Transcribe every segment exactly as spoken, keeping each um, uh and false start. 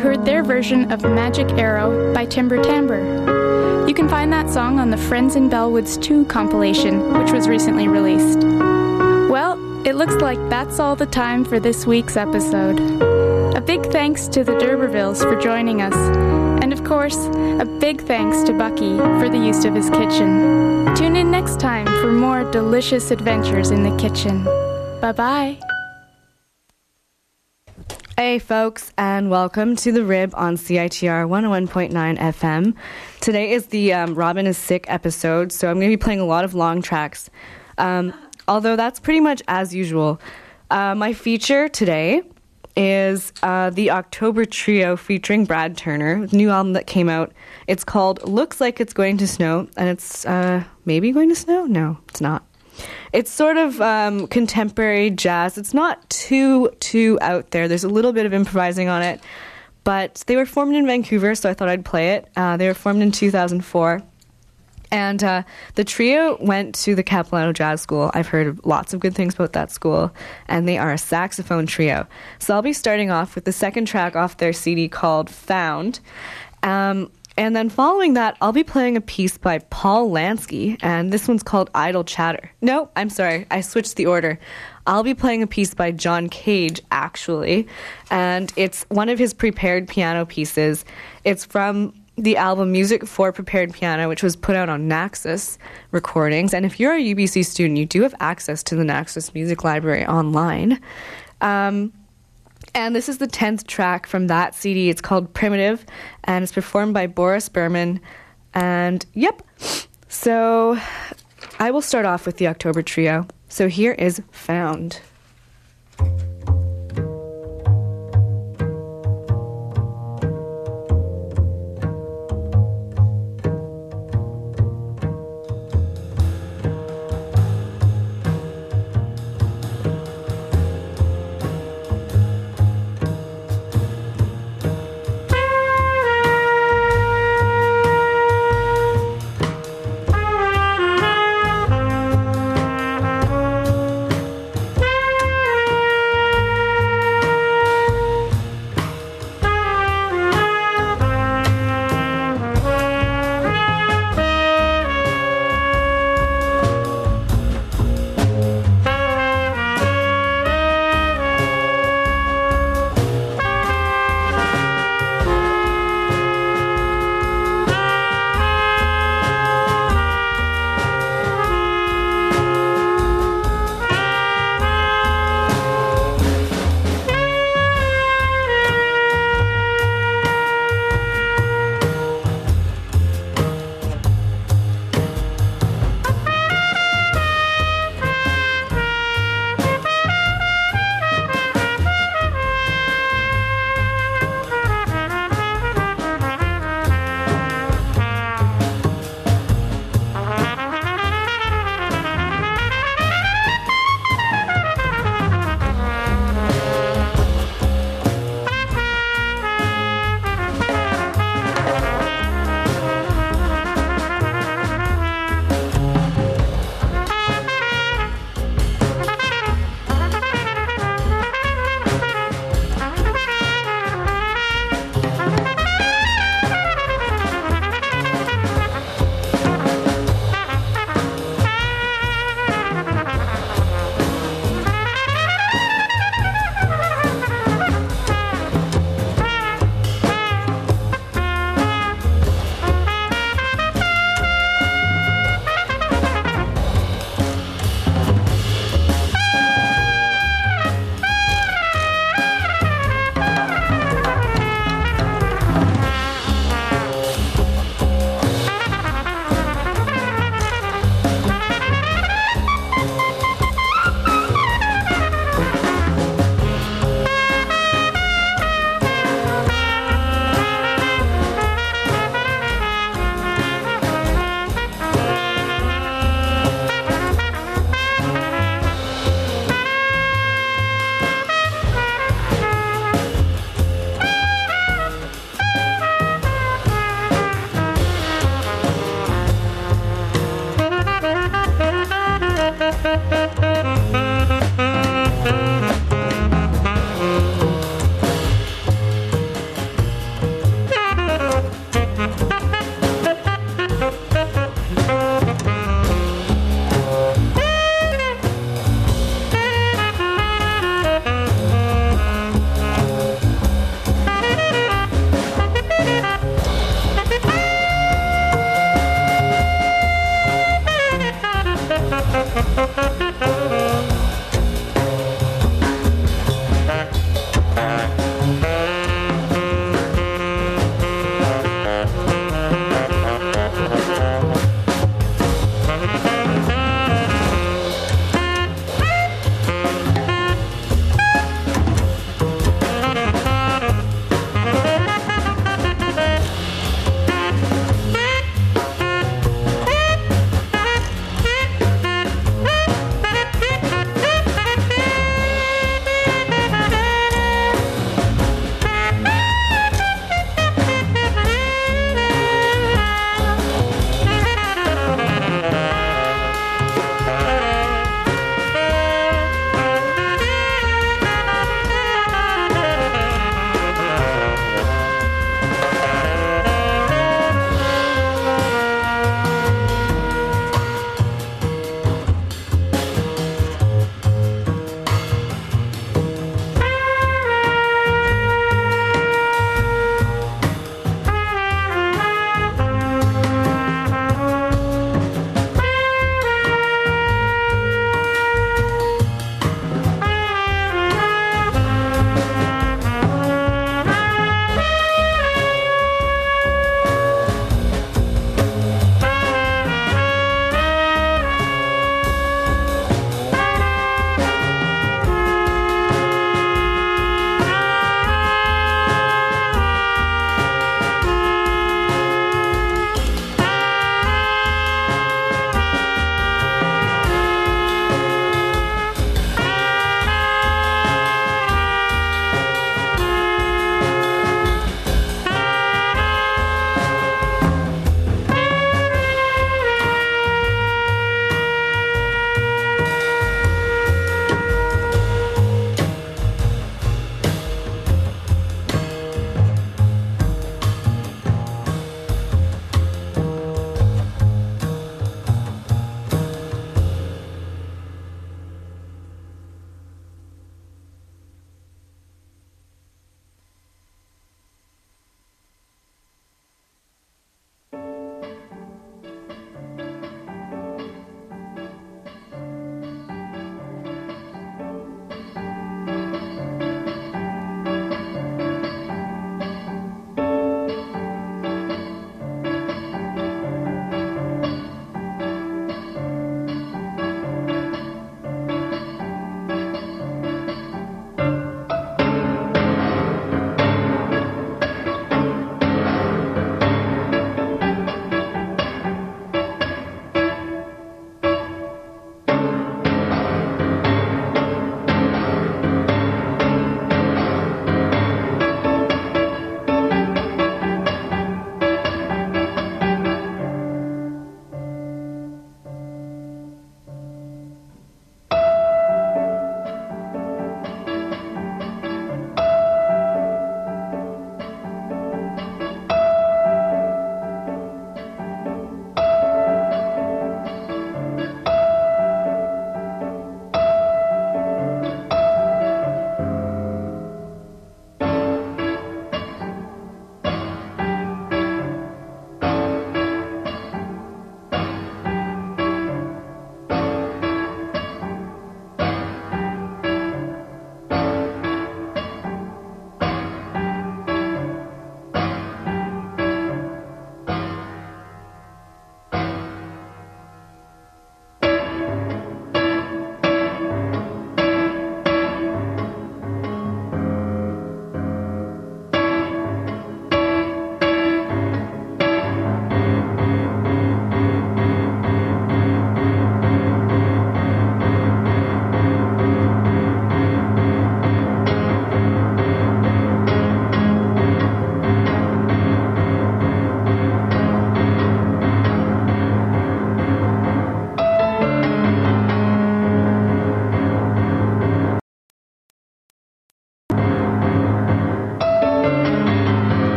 heard their version of Magic Arrow by Timber Timbre. You can find that song on the Friends in Bellwoods two compilation, which was recently released. Well, it looks like that's all the time for this week's episode. A big thanks to the D'Urbervilles for joining us, and of course, a big thanks to Bucky for the use of his kitchen. Tune in next time for more delicious adventures in the kitchen. Bye-bye. Hey folks, and welcome to The Rib on C I T R one oh one point nine F M. Today is the um, Robin is Sick episode, so I'm going to be playing a lot of long tracks. Um, although that's pretty much as usual. Uh, my feature today is uh, the October Trio featuring Brad Turner, new album that came out. It's called Looks Like It's Going to Snow, and it's uh, maybe going to snow? No, it's not. It's sort of um, contemporary jazz. It's not too, too out there. There's a little bit of improvising on it, but they were formed in Vancouver, so I thought I'd play it. Uh, they were formed in two thousand four. And uh, the trio went to the Capilano Jazz School. I've heard lots of good things about that school, and they are a saxophone trio. So I'll be starting off with the second track off their C D called Found. Um, and then following that, I'll be playing a piece by Paul Lansky, and this one's called Idle Chatter. No, I'm sorry, I switched the order. I'll be playing a piece by John Cage, actually, and it's one of his prepared piano pieces. It's from the album Music for Prepared Piano, which was put out on Naxos Recordings. And if you're a U B C student, you do have access to the Naxos Music Library online. Um, and this is the tenth track from that C D. It's called Primitive, and it's performed by Boris Berman. And yep, so I will start off with the October Trio. So here is Found. Thank you.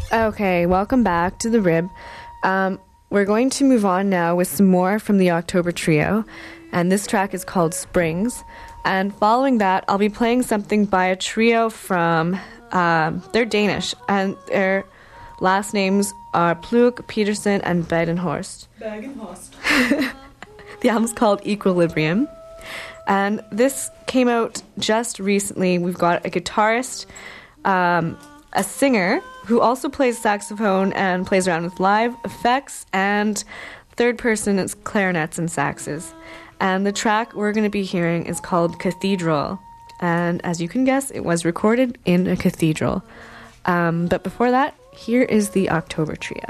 Okay, welcome back to the Rib. Um, we're going to move on now with some more from the October Trio, and this track is called Springs. And following that, I'll be playing something by a trio from, um, they're Danish, and their last names are Plug, Peterson, and Badenhorst. Badenhorst. The album's called Equilibrium. And this came out just recently. We've got a guitarist, um, a singer who also plays saxophone and plays around with live effects, and third person is clarinets and saxes. And the track we're going to be hearing is called Cathedral. And as you can guess, it was recorded in a cathedral. Um, but before that, here is the October Trio.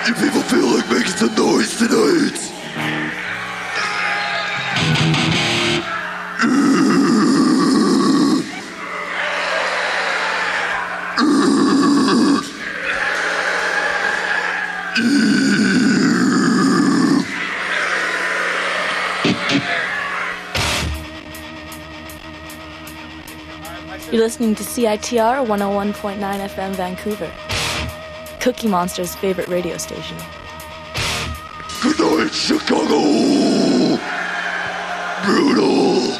You people feel like making some noise tonight? You're listening to C I T R one oh one point nine F M Vancouver, Cookie Monster's favorite radio station. Good night, Chicago! Brutal!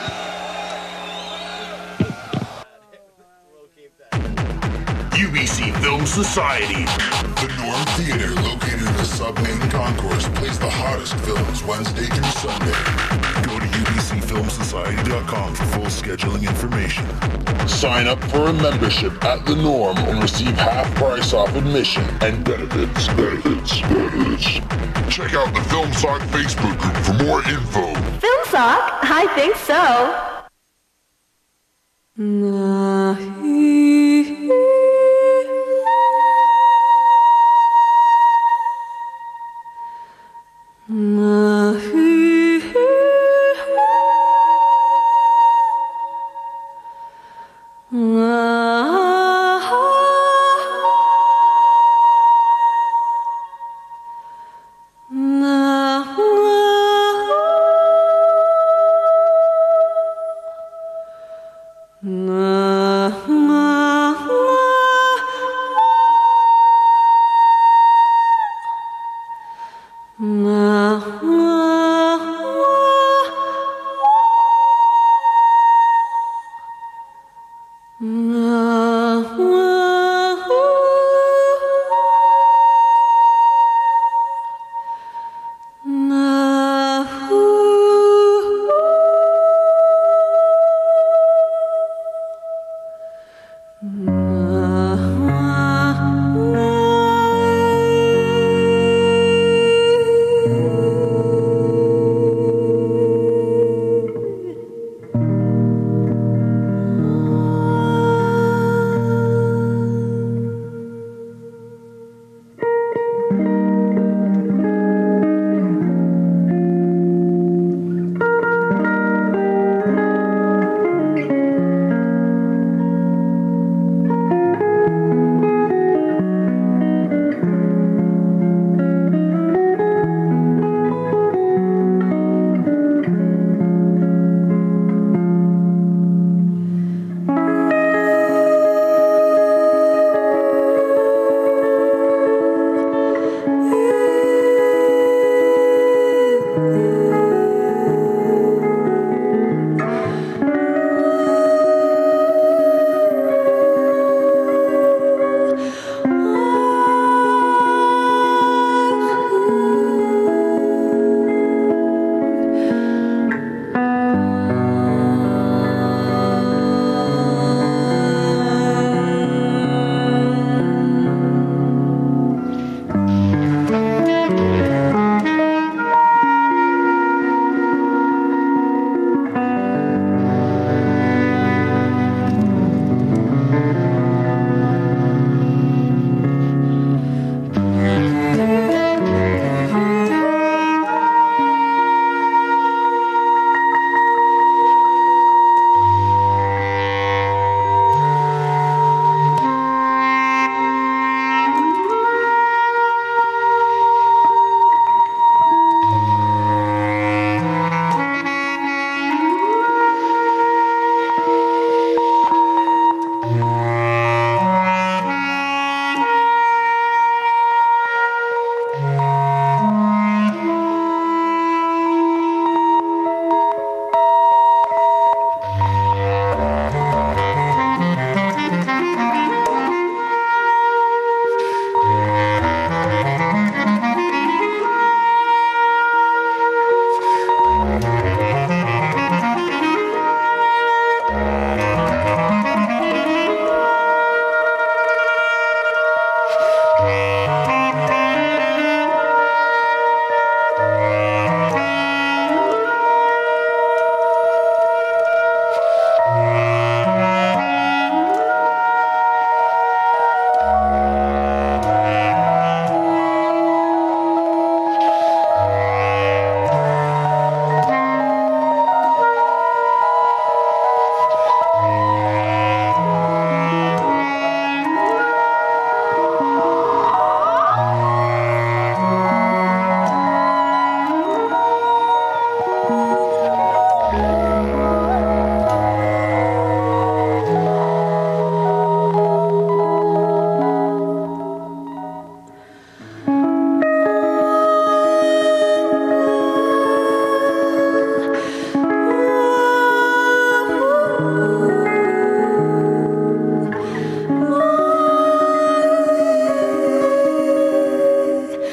U B C Film Society. The Norm Theater, located in the sub-main concourse, plays the hottest films Wednesday through Sunday. Go to U B C film society dot com for full scheduling information. Sign up for a membership at The Norm and receive half price off admission and benefits, benefits, benefits. Check out the Film Sock Facebook group for more info. Film Sock? I think so.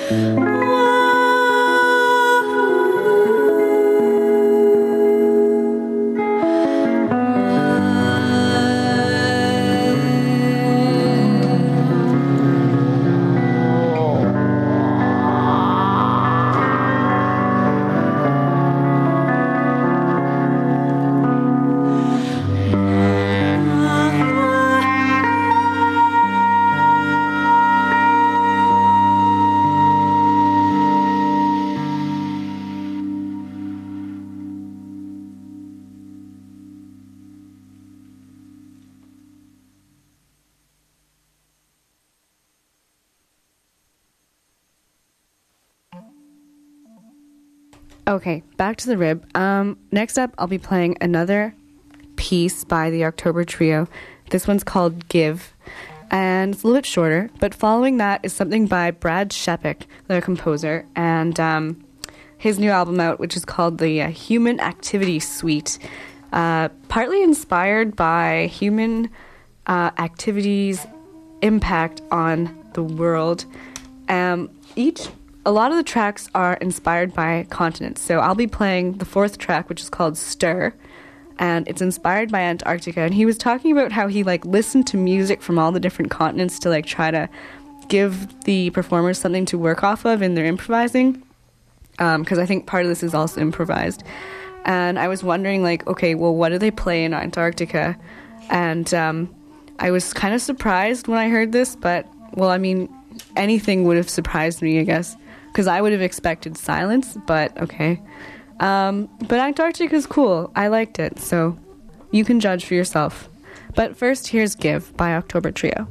Okay, back to the rib. Um, next up, I'll be playing another piece by the October Trio. This one's called Give, and it's a little bit shorter, but following that is something by Brad Shepik, the composer, and um, his new album out, which is called the uh, Human Activity Suite, uh, partly inspired by human uh, activities' impact on the world. Um, each A lot of the tracks are inspired by continents. So I'll be playing the fourth track, which is called Stir, and it's inspired by Antarctica. And he was talking about how he like listened to music from all the different continents to like try to give the performers something to work off of in their improvising, because um, I think part of this is also improvised. And I was wondering, like, okay, well, what do they play in Antarctica? And um, I was kind of surprised when I heard this, but, well, I mean, anything would have surprised me, I guess, because I would have expected silence, but okay. Um, but Antarctica is cool. I liked it, so you can judge for yourself. But first, here's Give by October Trio.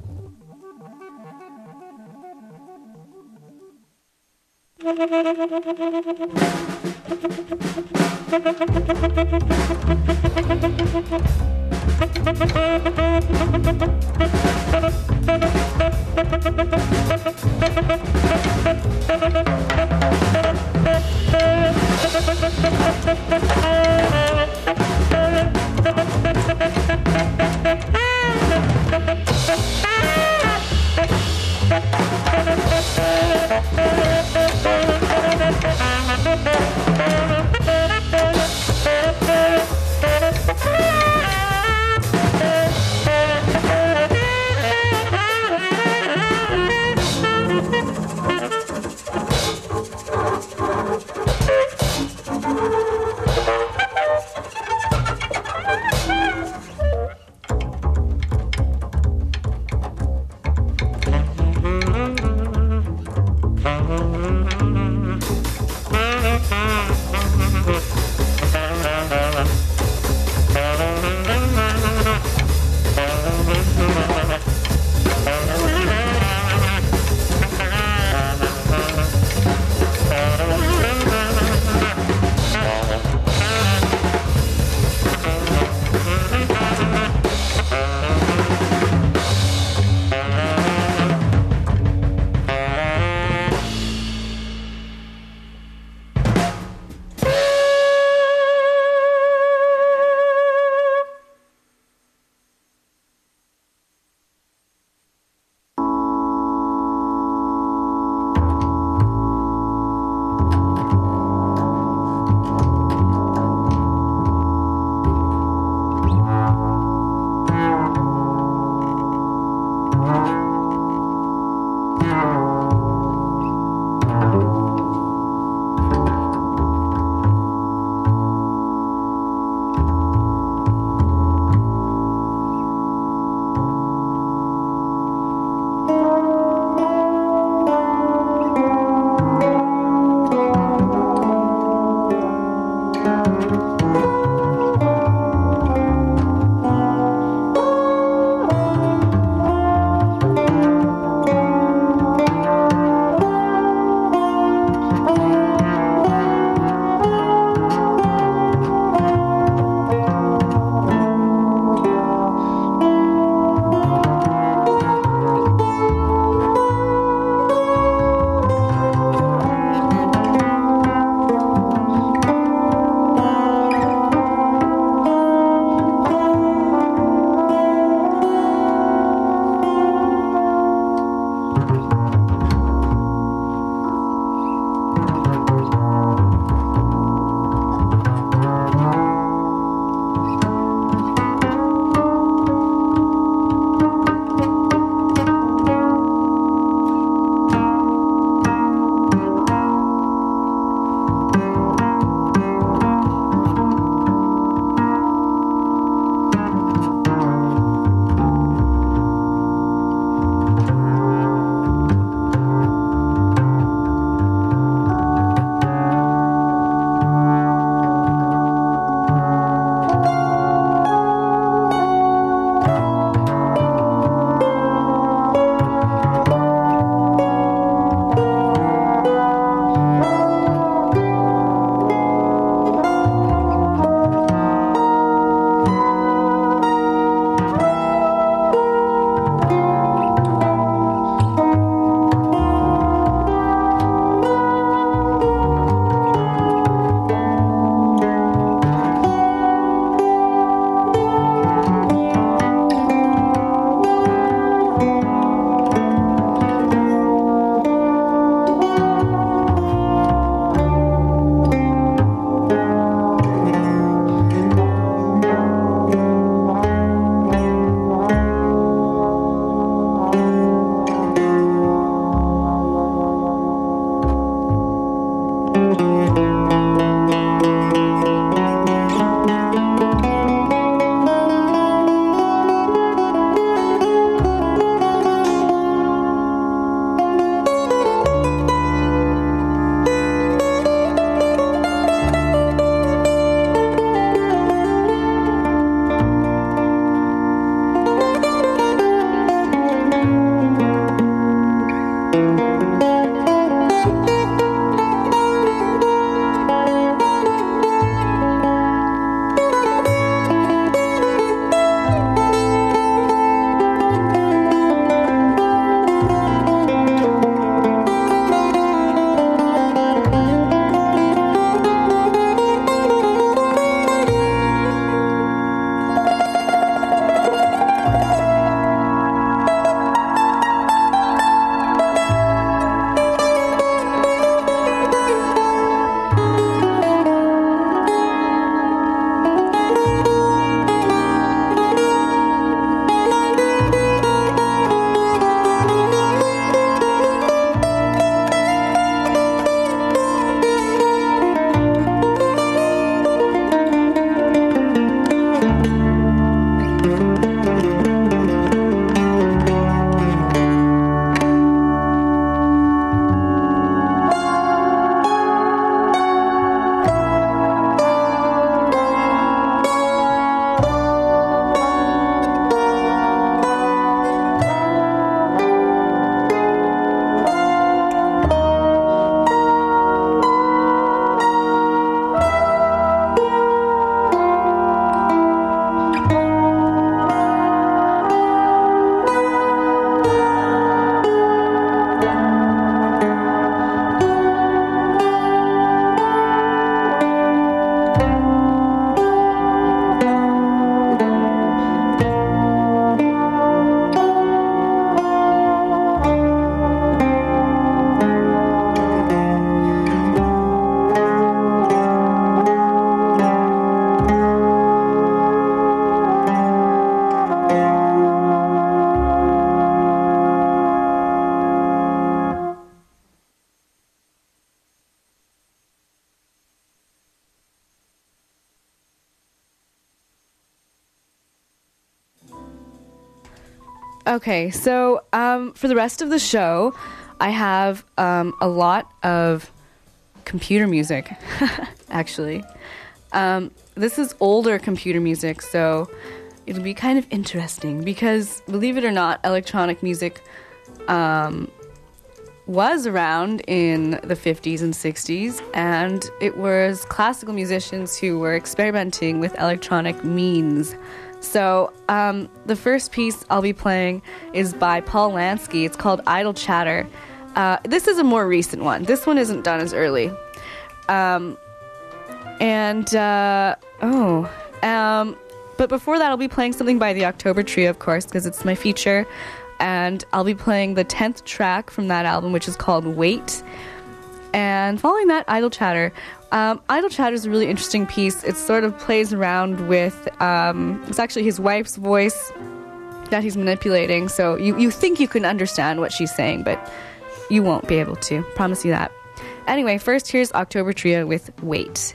Okay, so um, for the rest of the show, I have um, a lot of computer music, actually. Um, this is older computer music, so it'll be kind of interesting because, believe it or not, electronic music um, was around in the fifties and sixties, and it was classical musicians who were experimenting with electronic means. So um, the first piece I'll be playing is by Paul Lansky. It's called Idle Chatter. Uh, this is a more recent one. This one isn't done as early. Um, and, uh, oh, um, but before that I'll be playing something by the October Trio, of course, because it's my feature. And I'll be playing the tenth track from that album, which is called Wait. And following that, Idle Chatter. Um, Idle Chatter is a really interesting piece. It sort of plays around with, um, it's actually his wife's voice that he's manipulating. So you, you think you can understand what she's saying, but you won't be able to. Promise you that. Anyway, first here's October Trio with Wait.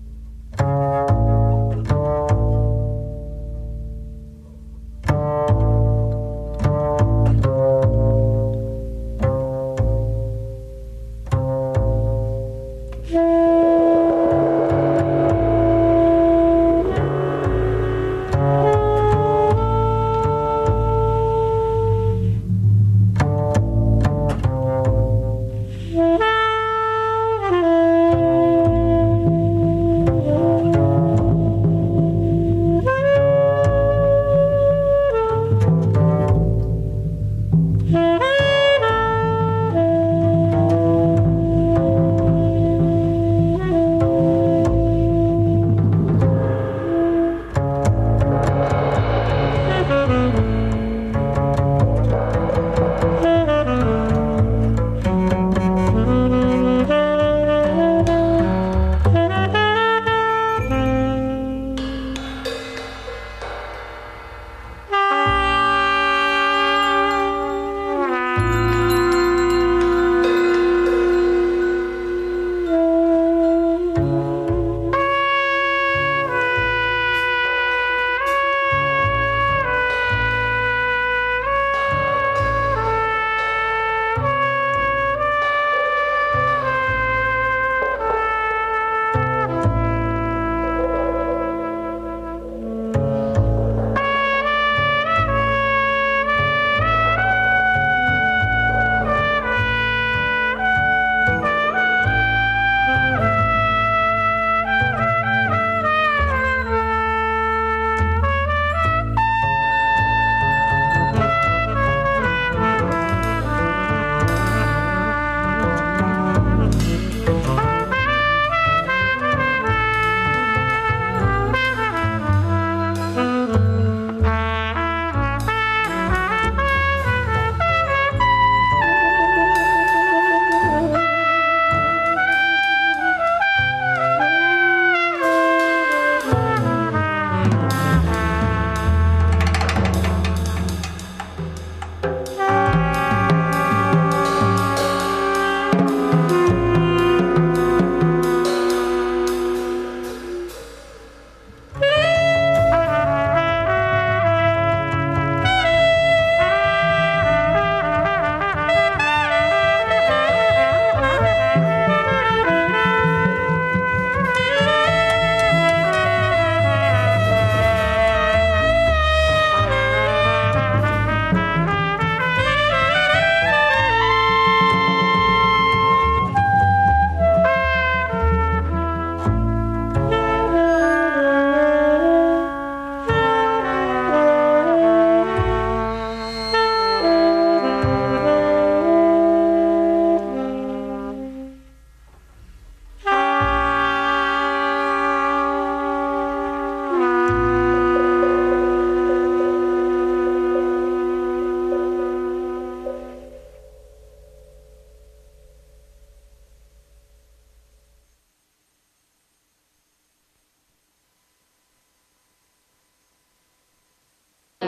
Thank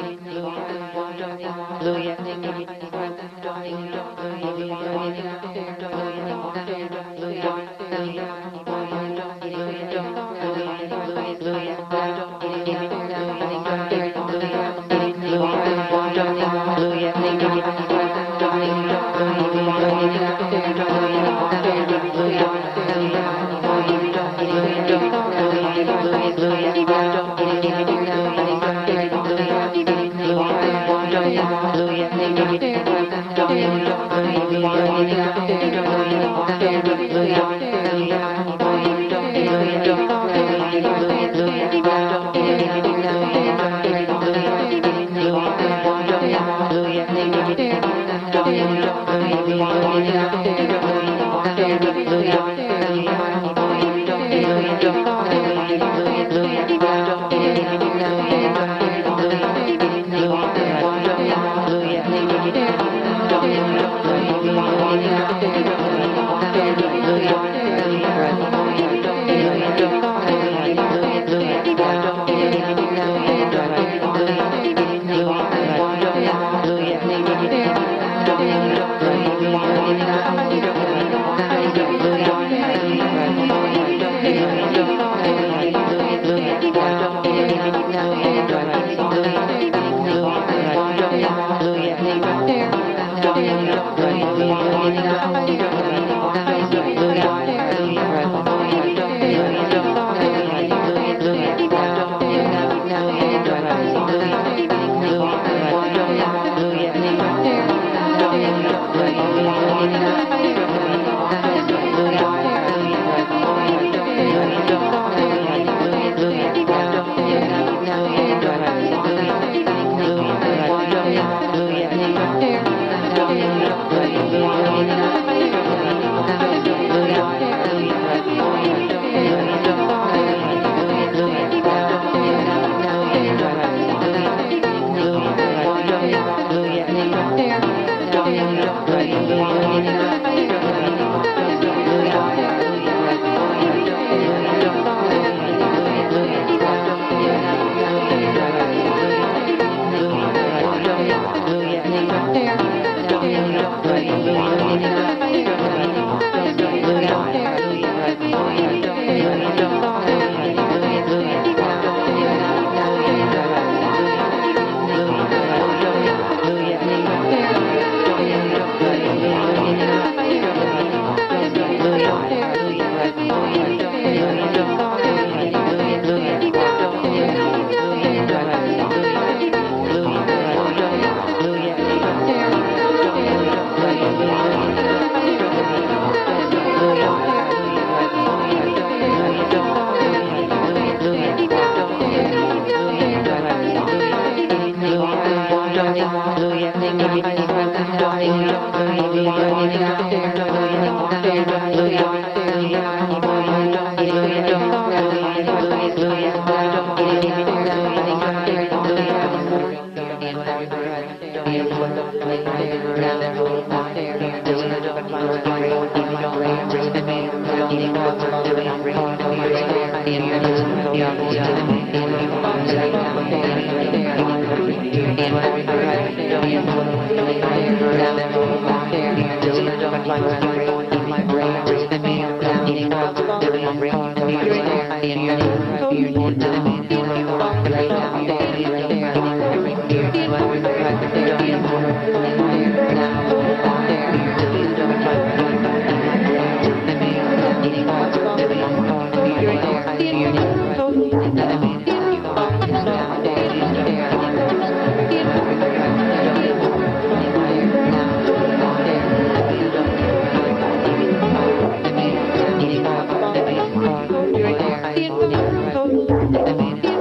Thank you.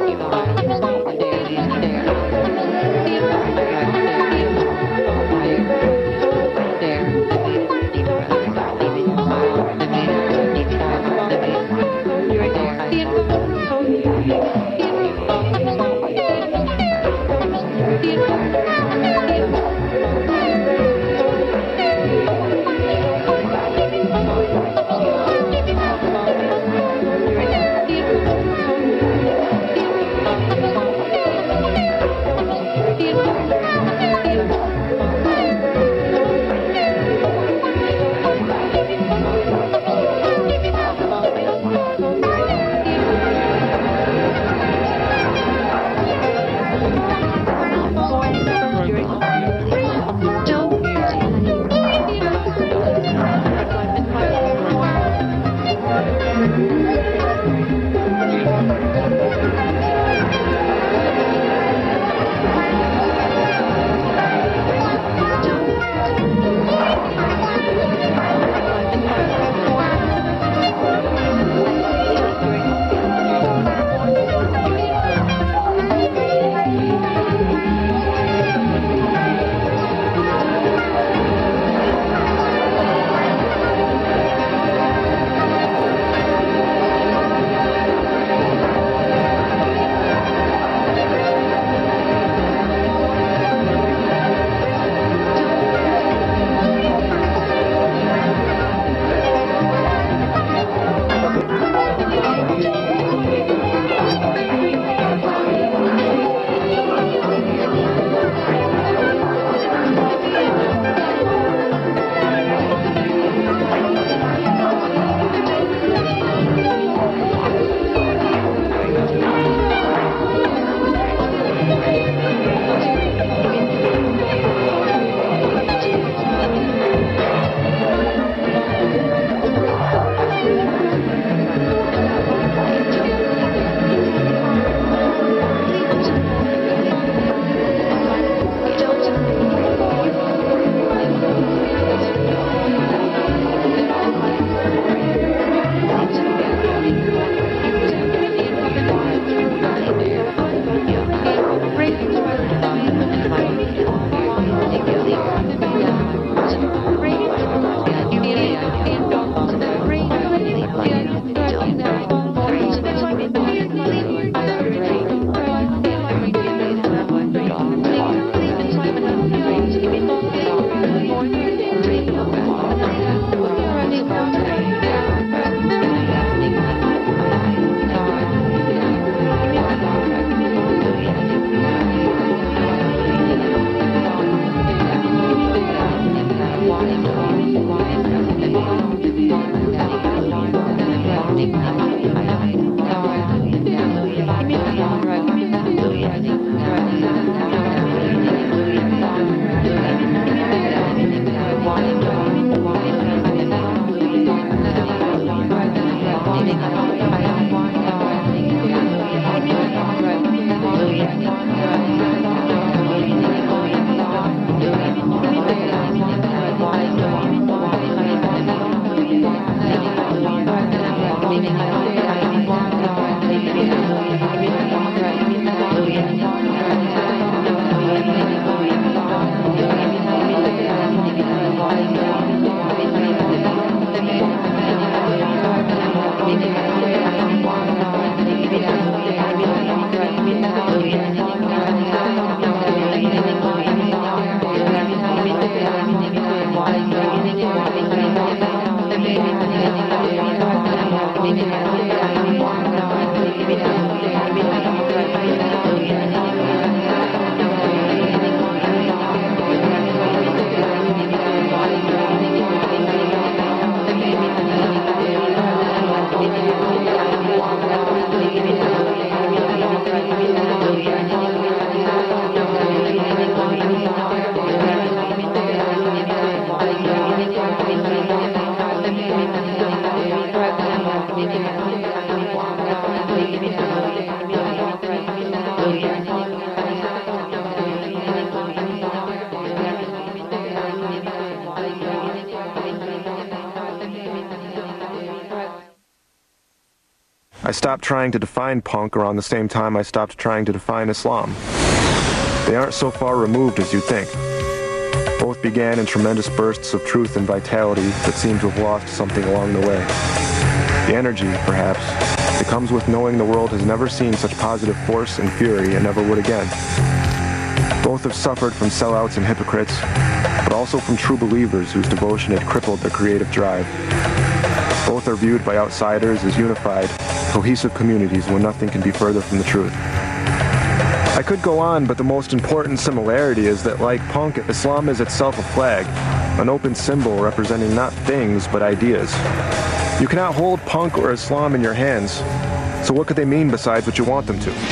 I stopped trying to define punk around the same time I stopped trying to define Islam. They aren't so far removed as you think. Both began in tremendous bursts of truth and vitality that seem to have lost something along the way. The energy, perhaps, that comes with knowing the world has never seen such positive force and fury and never would again. Both have suffered from sellouts and hypocrites, but also from true believers whose devotion had crippled their creative drive. Both are viewed by outsiders as unified, cohesive communities when nothing can be further from the truth. I could go on, but the most important similarity is that, like punk, Islam is itself a flag, an open symbol representing not things, but ideas. You cannot hold punk or Islam in your hands, so what could they mean besides what you want them to?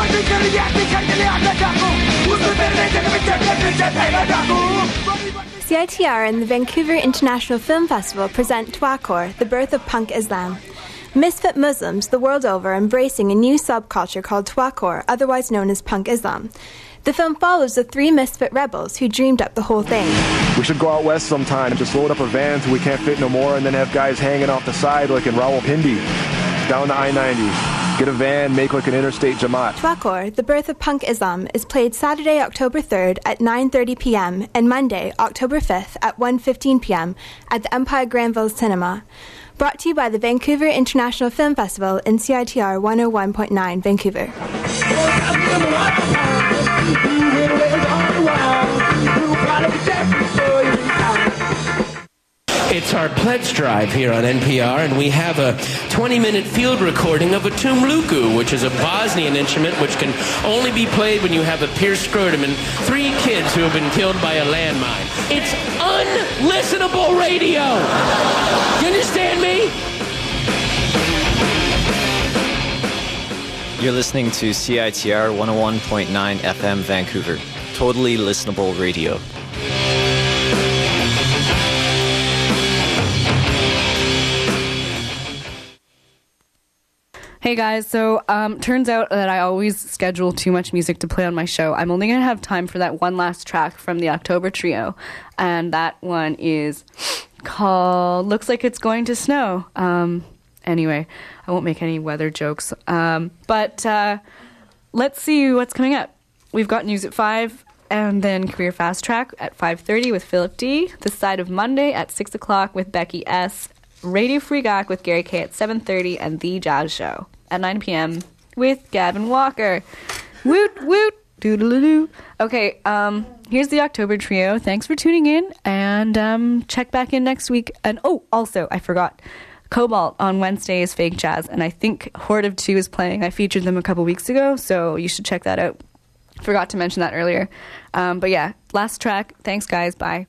C I T R and the Vancouver International Film Festival present Twakor, The Birth of Punk Islam. Misfit Muslims the world over are embracing a new subculture called Twakor, otherwise known as Punk Islam. The film follows the three misfit rebels who dreamed up the whole thing. We should go out west sometime and just load up a van till we can't fit no more and then have guys hanging off the side like in Rawalpindi, down the I ninety. Get a van, make like an interstate Jamaat. Twakor, The Birth of Punk Islam, is played Saturday, October third at nine thirty p.m. and Monday, October fifth at one fifteen p.m. at the Empire Granville Cinema. Brought to you by the Vancouver International Film Festival and C I T R one oh one point nine Vancouver. It's our pledge drive here on N P R, and we have a twenty-minute field recording of a tumluku, which is a Bosnian instrument which can only be played when you have a pierced scrotum and three kids who have been killed by a landmine. It's unlistenable radio! You understand me? You're listening to C I T R one oh one point nine F M Vancouver. Totally listenable radio. Hey guys, so um, turns out that I always schedule too much music to play on my show. I'm only going to have time for that one last track from the October Trio, and that one is called Looks Like It's Going to Snow. Um, anyway, I won't make any weather jokes, um, but uh, let's see what's coming up. We've got news at five, and then Career Fast Track at five thirty with Philip D, This Side of Monday at six o'clock with Becky S, Radio Free Gawk with Gary K at seven thirty, and The Jazz Show at nine p.m. with Gavin Walker. Woot, woot, doodle-doo. Okay, um, here's the October Trio. Thanks for tuning in, and um, check back in next week. And oh, also, I forgot, Cobalt on Wednesday is Fake Jazz, and I think Horde of Two is playing. I featured them a couple weeks ago, so you should check that out. Forgot to mention that earlier. Um, but yeah, last track. Thanks, guys. Bye.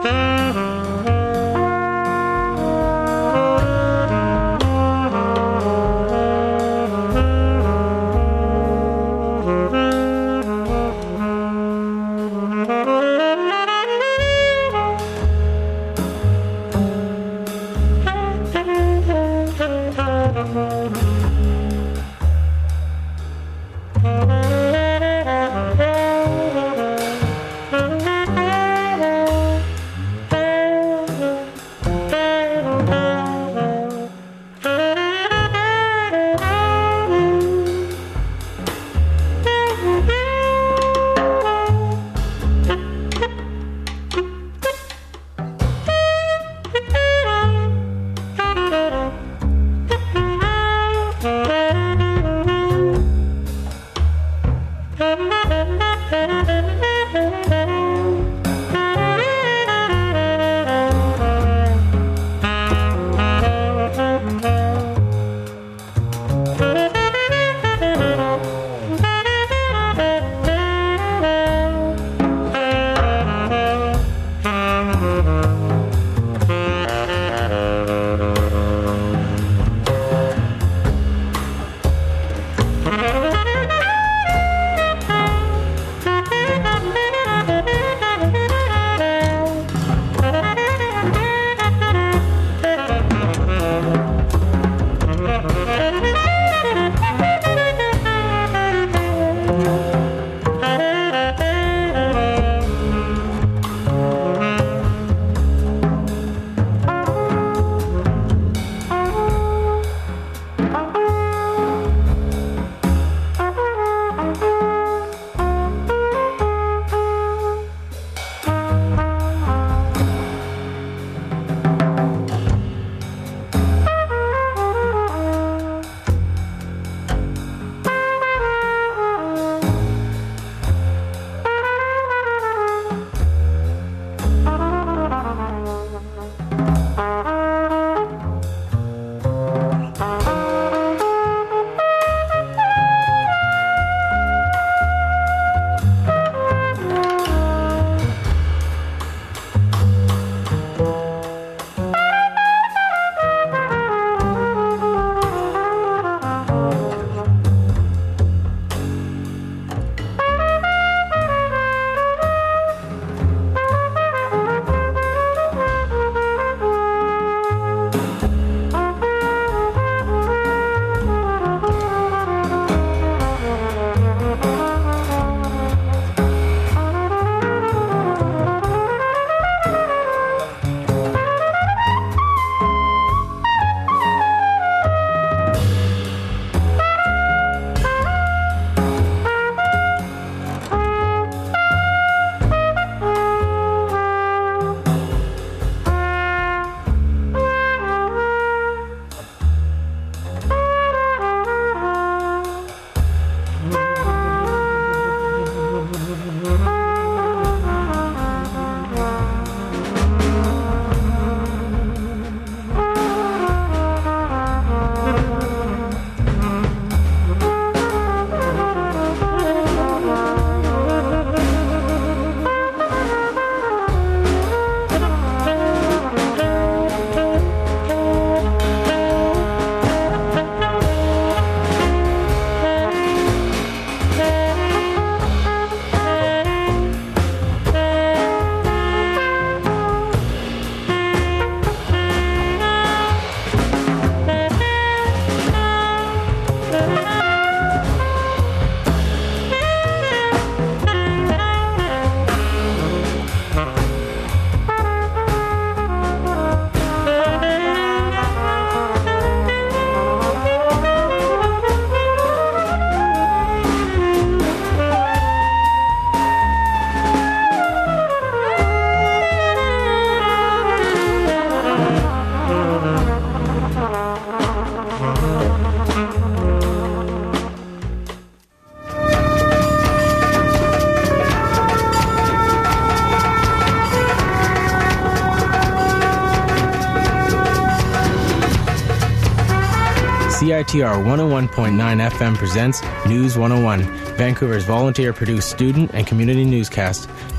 C I T R one oh one point nine F M presents News one oh one, Vancouver's volunteer-produced student and community newscast.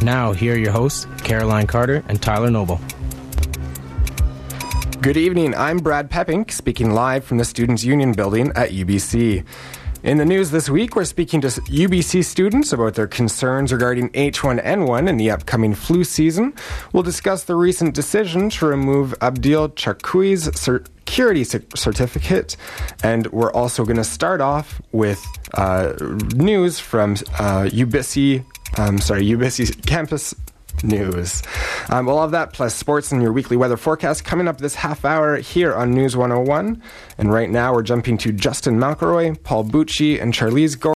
Now, here are your hosts, Caroline Carter and Tyler Noble. Good evening, I'm Brad Peppink, speaking live from the Students' Union building at U B C. In the news this week, we're speaking to U B C students about their concerns regarding H one N one in the upcoming flu season. We'll discuss the recent decision to remove Abdil Chakui's security certificate, and we're also going to start off with uh, news from uh, U B C, um, sorry, U B C campus news. Um, we'll have that plus sports and your weekly weather forecast coming up this half hour here on News one oh one. And right now we're jumping to Justin McElroy, Paul Bucci, and Charlize Gordon.